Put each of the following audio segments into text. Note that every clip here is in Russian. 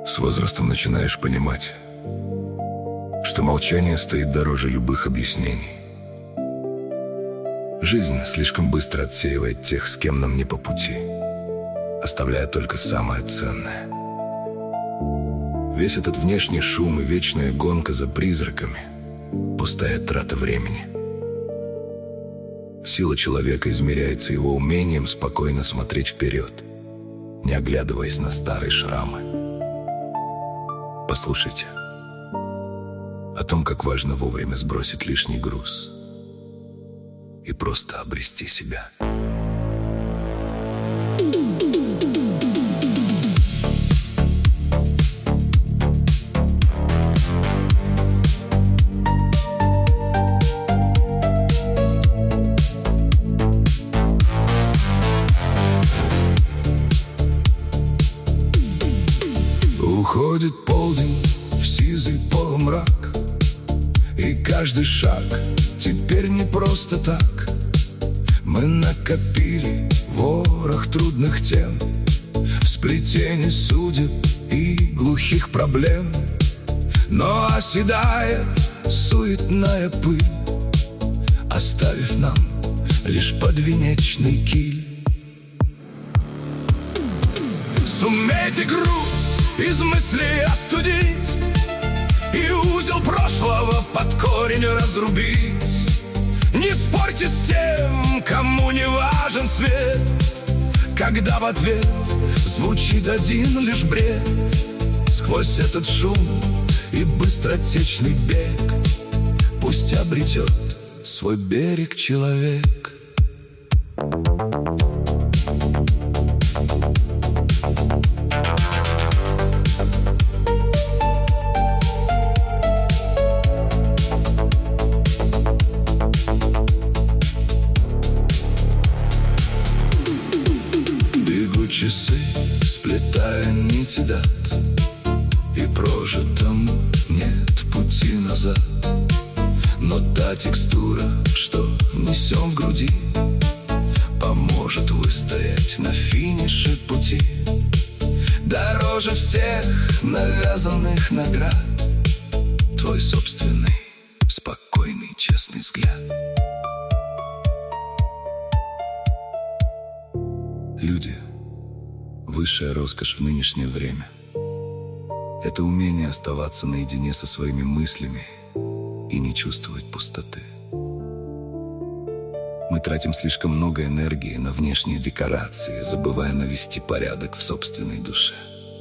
С возрастом начинаешь понимать, что молчание стоит дороже любых объяснений. Жизнь слишком быстро отсеивает тех, с кем нам не по пути, оставляя только самое ценное. Весь этот внешний шум и вечная гонка за призраками – пустая трата времени. Сила человека измеряется его умением спокойно смотреть вперед, не оглядываясь на старые шрамы. Послушайте о том, как важно вовремя сбросить лишний груз и просто обрести себя. Уходит полдень в сизый полумрак, и каждый шаг теперь не просто так. Мы накопили ворох трудных тем, в сплетении судеб и глухих проблем. Но оседает суетная пыль, оставив нам лишь подвенечный киль. Сумейте груз из мыслей остудить и узел прошлого под корень разрубить. Не спорьте с тем, кому не важен свет, когда в ответ звучит один лишь бред. Сквозь этот шум и быстротечный бег пусть обретет свой берег человек. Часы, сплетая нити дат, и прожитому нет пути назад. Но та текстура, что несем в груди, поможет выстоять на финише пути. Дороже всех навязанных наград твой собственный, спокойный, честный взгляд. Люди — высшая роскошь в нынешнее время. Это умение оставаться наедине со своими мыслями и не чувствовать пустоты. Мы тратим слишком много энергии на внешние декорации, забывая навести порядок в собственной душе.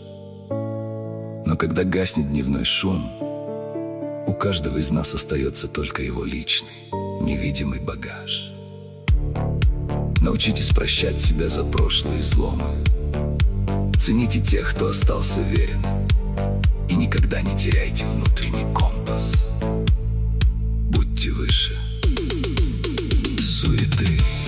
Но когда гаснет дневной шум, у каждого из нас остается только его личный, невидимый багаж. Научитесь прощать себя за прошлые изломы. Цените тех, кто остался верен, и никогда не теряйте внутренний компас. Будьте выше суеты.